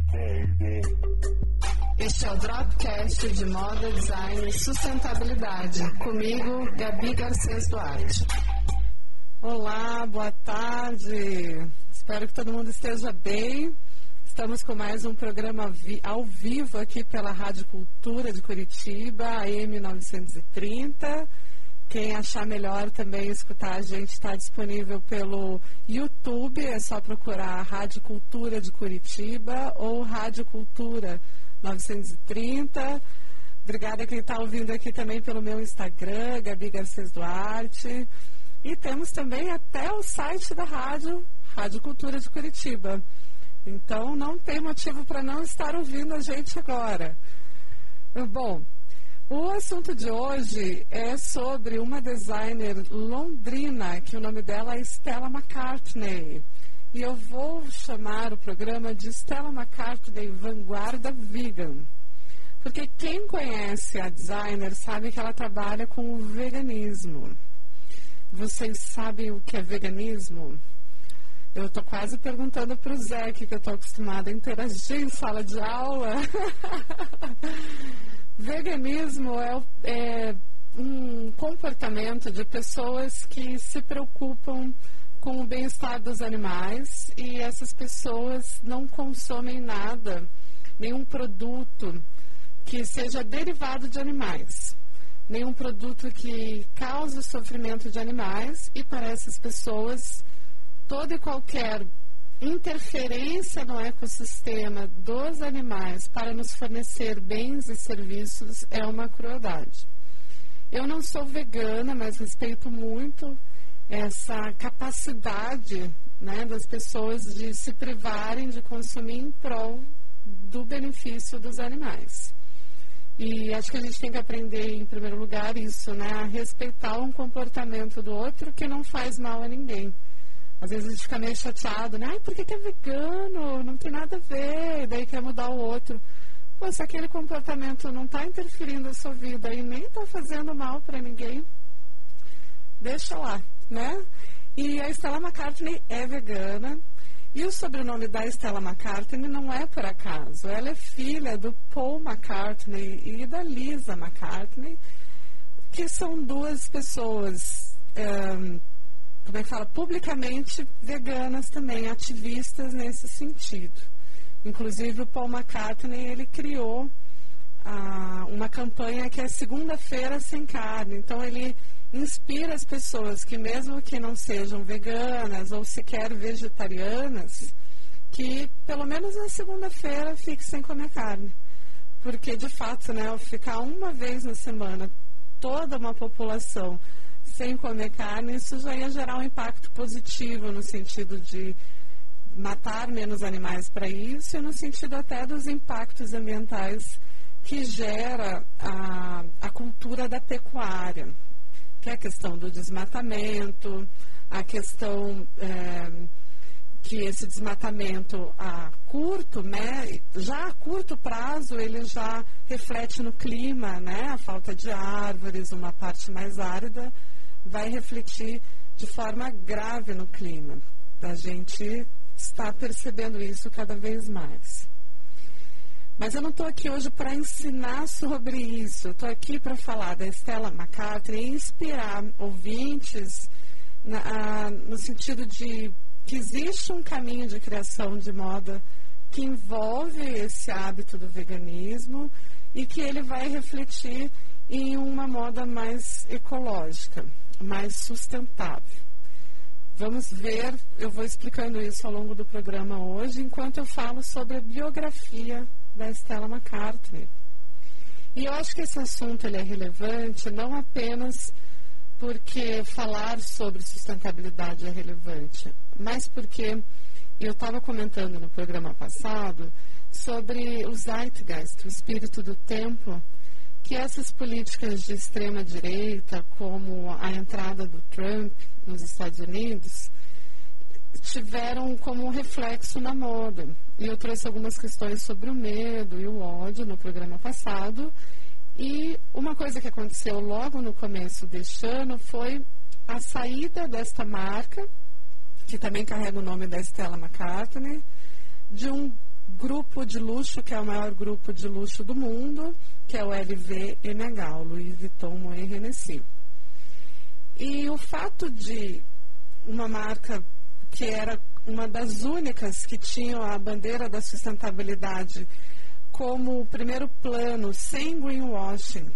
Este é o Dropcast de Moda, Design e Sustentabilidade. Comigo, Gabi Garcês Duarte. Olá, boa tarde. Espero que todo mundo esteja bem. Estamos com mais um programa ao vivo aqui pela Rádio Cultura de Curitiba, AM 930. Quem achar melhor também escutar a gente está disponível pelo YouTube, é só procurar Rádio Cultura de Curitiba ou Rádio Cultura 930. Obrigada a quem está ouvindo aqui também pelo meu Instagram, Gabi Garcês Duarte. E temos também até o site da rádio, Rádio Cultura de Curitiba. Então não tem motivo para não estar ouvindo a gente agora. Bom, o assunto de hoje é sobre uma designer londrina, que o nome dela é Stella McCartney. E eu vou chamar o programa de Stella McCartney Vanguarda Vegan. Porque quem conhece a designer sabe que ela trabalha com o veganismo. Vocês sabem o que é veganismo? Eu estou quase perguntando para o Zé, que eu estou acostumada a interagir em sala de aula. Veganismo é um comportamento de pessoas que se preocupam com o bem-estar dos animais, e essas pessoas não consomem nada, nenhum produto que seja derivado de animais, nenhum produto que cause sofrimento de animais, e para essas pessoas toda e qualquer interferência no ecossistema dos animais para nos fornecer bens e serviços é uma crueldade. Eu não sou vegana, mas respeito muito essa capacidade, né, das pessoas de se privarem de consumir em prol do benefício dos animais. E acho que a gente tem que aprender, em primeiro lugar, isso, né, a respeitar um comportamento do outro que não faz mal a ninguém. Às vezes a gente fica meio chateado, né? Ai, por que é vegano? Não tem nada a ver. E daí quer mudar o outro. Pô, se aquele comportamento não está interferindo na sua vida e nem está fazendo mal para ninguém, deixa lá, né? E a Stella McCartney é vegana. E o sobrenome da Stella McCartney não é por acaso. Ela é filha do Paul McCartney e da Lisa McCartney, que são duas pessoas... publicamente veganas também, ativistas nesse sentido. Inclusive o Paul McCartney, ele criou uma campanha que é segunda-feira sem carne. Então ele inspira as pessoas que, mesmo que não sejam veganas ou sequer vegetarianas, que pelo menos na segunda-feira fique sem comer carne. Porque de fato, né, ao ficar uma vez na semana toda uma população sem comer carne, isso já ia gerar um impacto positivo no sentido de matar menos animais para isso, e no sentido até dos impactos ambientais que gera a cultura da pecuária, que é a questão do desmatamento, a questão que esse desmatamento a curto, né, já a curto prazo, ele já reflete no clima, né, a falta de árvores, uma parte mais árida, vai refletir de forma grave no clima. A gente está percebendo isso cada vez mais. Mas eu não estou aqui hoje para ensinar sobre isso. Eu estou aqui para falar da Stella McCartney e inspirar ouvintes no sentido de que existe um caminho de criação de moda que envolve esse hábito do veganismo e que ele vai refletir em uma moda mais ecológica, mais sustentável. Vamos ver, eu vou explicando isso ao longo do programa hoje, enquanto eu falo sobre a biografia da Stella McCartney. E eu acho que esse assunto ele é relevante não apenas porque falar sobre sustentabilidade é relevante, mas porque eu estava comentando no programa passado sobre o Zeitgeist, o espírito do tempo, que essas políticas de extrema-direita, como a entrada do Trump nos Estados Unidos, tiveram como reflexo na moda. E eu trouxe algumas questões sobre o medo e o ódio no programa passado. E uma coisa que aconteceu logo no começo deste ano foi a saída desta marca, que também carrega o nome da Stella McCartney, de um grupo de luxo, que é o maior grupo de luxo do mundo, que é o LVMH, o Louis Vuitton Moet Hennessy. E o fato de uma marca que era uma das únicas que tinham a bandeira da sustentabilidade como primeiro plano, sem greenwashing,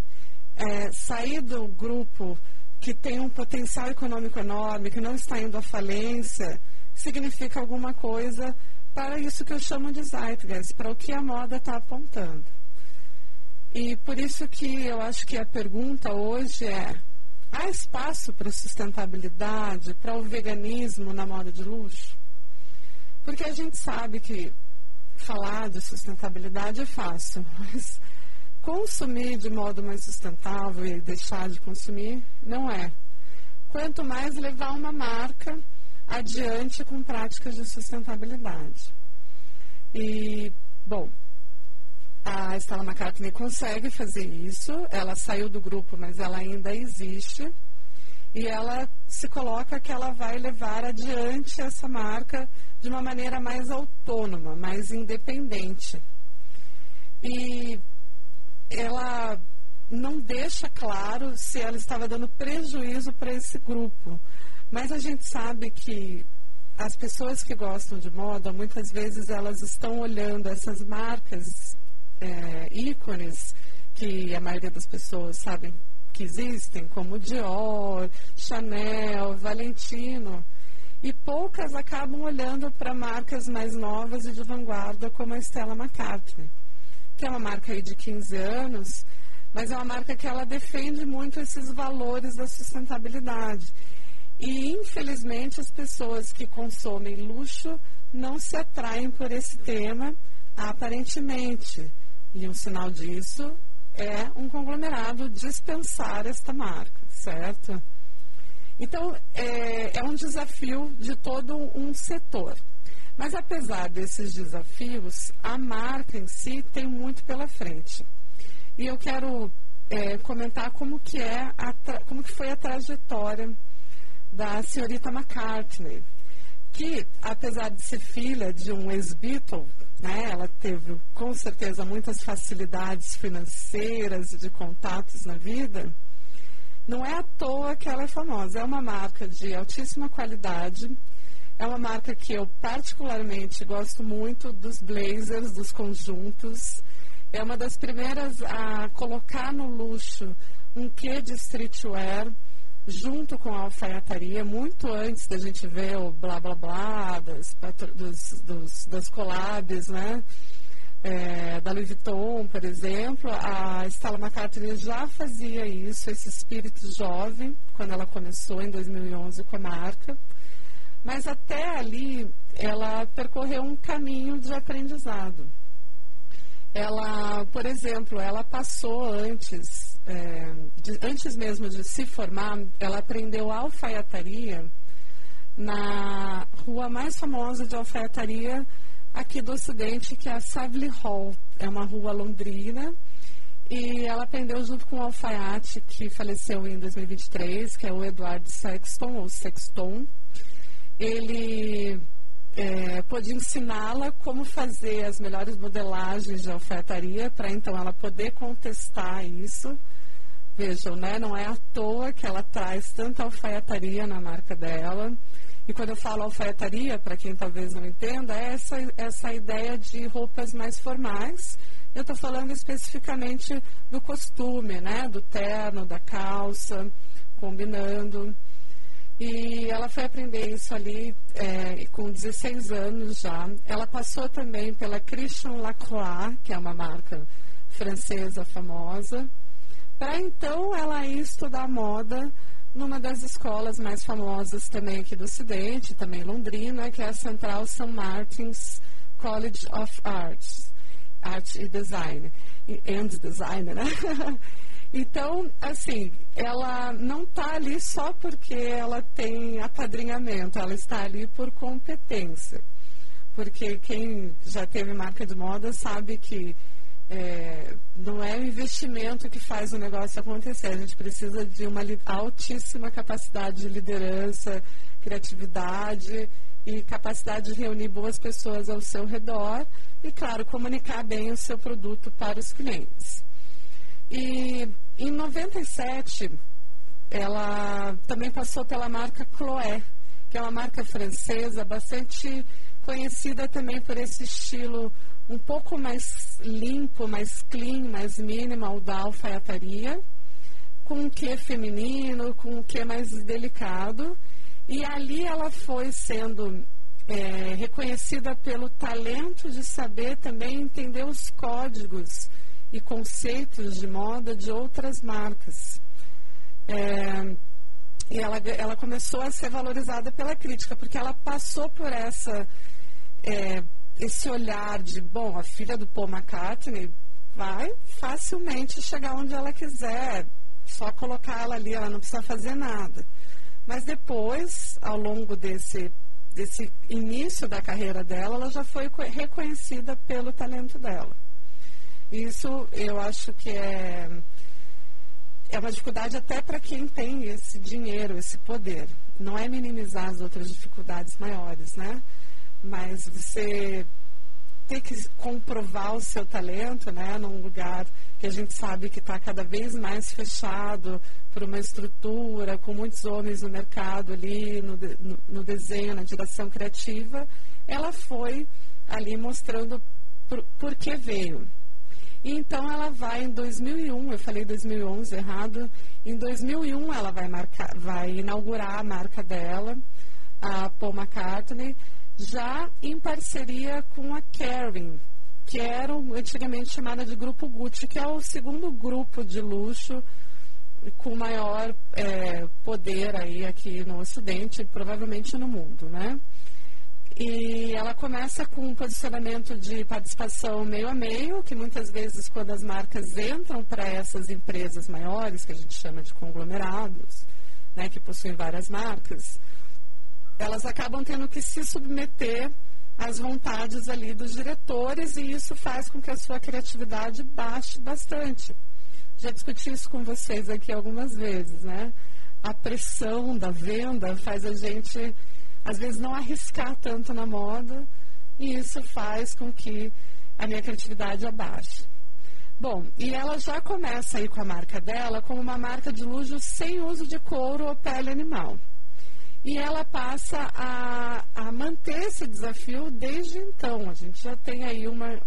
sair do grupo que tem um potencial econômico enorme, que não está indo à falência, significa alguma coisa para isso que eu chamo de zeitgeist, para o que a moda está apontando. E por isso que eu acho que a pergunta hoje é: há espaço para sustentabilidade, para o veganismo na moda de luxo? Porque a gente sabe que falar de sustentabilidade é fácil, mas consumir de modo mais sustentável e deixar de consumir não é. Quanto mais levar uma marca adiante com práticas de sustentabilidade. E, bom, a Stella McCartney consegue fazer isso, ela saiu do grupo, mas ela ainda existe, e ela se coloca que ela vai levar adiante essa marca de uma maneira mais autônoma, mais independente. E ela não deixa claro se ela estava dando prejuízo para esse grupo, mas a gente sabe que as pessoas que gostam de moda, muitas vezes elas estão olhando essas marcas ícones que a maioria das pessoas sabem que existem, como Dior, Chanel, Valentino, e poucas acabam olhando para marcas mais novas e de vanguarda como a Stella McCartney, que é uma marca aí de 15 anos, mas é uma marca que ela defende muito esses valores da sustentabilidade. E, infelizmente, as pessoas que consomem luxo não se atraem por esse tema, aparentemente. E um sinal disso é um conglomerado dispensar esta marca, certo? Então, é um desafio de todo um setor. Mas, apesar desses desafios, a marca em si tem muito pela frente. E eu quero comentar como que foi a trajetória da senhorita McCartney, que, apesar de ser filha de um ex-Beatle, né, ela teve, com certeza, muitas facilidades financeiras e de contatos na vida. Não é à toa que ela é famosa. É uma marca de altíssima qualidade. É uma marca que eu particularmente gosto muito dos blazers, dos conjuntos. É uma das primeiras a colocar no luxo um quê de streetwear junto com a alfaiataria, muito antes da gente ver o blá blá blá das collabs, né? Da Louis Vuitton, por exemplo. A Stella McCartney já fazia isso, esse espírito jovem, quando ela começou em 2011 com a marca. Mas até ali, ela percorreu um caminho de aprendizado. Ela, por exemplo, ela passou antes mesmo de se formar, ela aprendeu alfaiataria na rua mais famosa de alfaiataria aqui do Ocidente, que é a Savile Hall. É uma rua londrina, e ela aprendeu junto com um alfaiate que faleceu em 2023, que é o Edward Sexton, ou Sexton. Ele pôde ensiná-la como fazer as melhores modelagens de alfaiataria, para então ela poder contestar isso. Vejam, né? Não é à toa que ela traz tanta alfaiataria na marca dela. E quando eu falo alfaiataria, para quem talvez não entenda, é essa ideia de roupas mais formais. Eu estou falando especificamente do costume, né? Do terno, da calça, combinando. E ela foi aprender isso ali com 16 anos já. Ela passou também pela Christian Lacroix, que é uma marca francesa famosa, para então ela ir estudar moda numa das escolas mais famosas também aqui do Ocidente, também Londrina, que é a Central St. Martin's College of Arts, Arte e Design, and Design, né? Então, assim, ela não está ali só porque ela tem apadrinhamento, ela está ali por competência. Porque quem já teve marca de moda sabe que não é o investimento que faz o negócio acontecer. A gente precisa de uma altíssima capacidade de liderança, criatividade e capacidade de reunir boas pessoas ao seu redor e, claro, comunicar bem o seu produto para os clientes. E em 97, ela também passou pela marca Chloé, que é uma marca francesa bastante conhecida também por esse estilo um pouco mais limpo, mais clean, mais minimal da alfaiataria, com um quê feminino, com um quê mais delicado. E ali ela foi sendo reconhecida pelo talento de saber também entender os códigos e conceitos de moda de outras marcas. E ela começou a ser valorizada pela crítica, porque ela passou por esse olhar de, bom, a filha do Paul McCartney vai facilmente chegar onde ela quiser, só colocar ela ali, ela não precisa fazer nada. Mas depois, ao longo desse início da carreira dela, ela já foi reconhecida pelo talento dela. Isso eu acho que é uma dificuldade até para quem tem esse dinheiro, esse poder. Não é minimizar as outras dificuldades maiores, né? Mas você ter que comprovar o seu talento, né, num lugar que a gente sabe que está cada vez mais fechado por uma estrutura, com muitos homens no mercado ali, no desenho, na direção criativa, ela foi ali mostrando por que veio. E então ela vai em 2001, eu falei 2011 errado, em 2001 ela vai inaugurar a marca dela, a Paul McCartney, já em parceria com a Kering, que era antigamente chamada de Grupo Gucci, que é o segundo grupo de luxo com maior poder aí aqui no Ocidente e provavelmente no mundo, né? E ela começa com um posicionamento de participação meio a meio, que muitas vezes quando as marcas entram para essas empresas maiores, que a gente chama de conglomerados, né, que possuem várias marcas, elas acabam tendo que se submeter às vontades ali dos diretores, e isso faz com que a sua criatividade baixe bastante. Já discuti isso com vocês aqui algumas vezes, né? A pressão da venda faz a gente, às vezes, não arriscar tanto na moda, e isso faz com que a minha criatividade abaixe. Bom, e ela já começa aí com a marca dela como uma marca de luxo sem uso de couro ou pele animal. E ela passa a manter esse desafio desde então. A gente já tem aí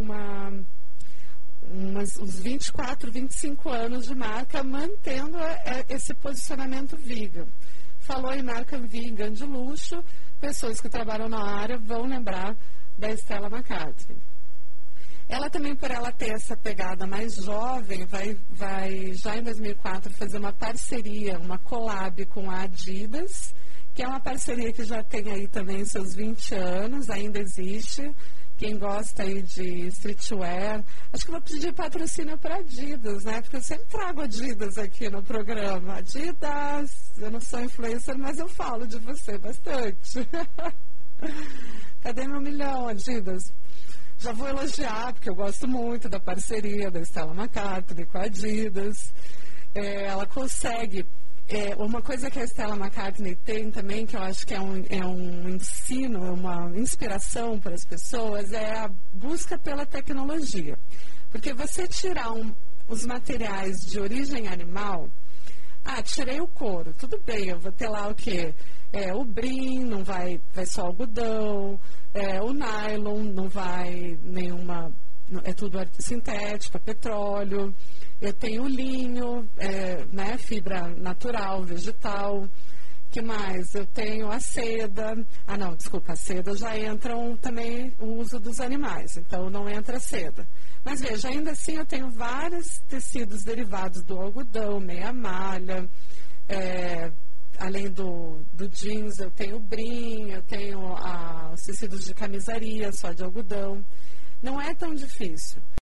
uns 24, 25 anos de marca mantendo esse posicionamento vegan. Falou em marca vegan de luxo, pessoas que trabalham na área vão lembrar da Stella McCartney. Ela também, por ela ter essa pegada mais jovem, vai já em 2004 fazer uma parceria, uma collab com a Adidas, que é uma parceria que já tem aí também seus 20 anos, ainda existe. Quem gosta aí de streetwear, acho que eu vou pedir patrocínio para Adidas, né? Porque eu sempre trago Adidas aqui no programa. Adidas, eu não sou influencer, mas eu falo de você bastante. Cadê meu milhão, Adidas? Já vou elogiar, porque eu gosto muito da parceria da Stella McCartney com a Adidas. Ela consegue... uma coisa que a Stella McCartney tem também, que eu acho que é um ensino, uma inspiração para as pessoas, é a busca pela tecnologia. Porque você tirar os materiais de origem animal, tirei o couro, tudo bem, eu vou ter lá o quê? O brim, não vai só algodão, o nylon, não vai nenhuma, é tudo sintético, petróleo. Eu tenho linho, né, fibra natural, vegetal. Que mais? Eu tenho a seda. A seda já entra também o uso dos animais, então não entra seda. Mas veja, ainda assim eu tenho vários tecidos derivados do algodão, meia malha, além do jeans, eu tenho brim, eu tenho os tecidos de camisaria, só de algodão. Não é tão difícil.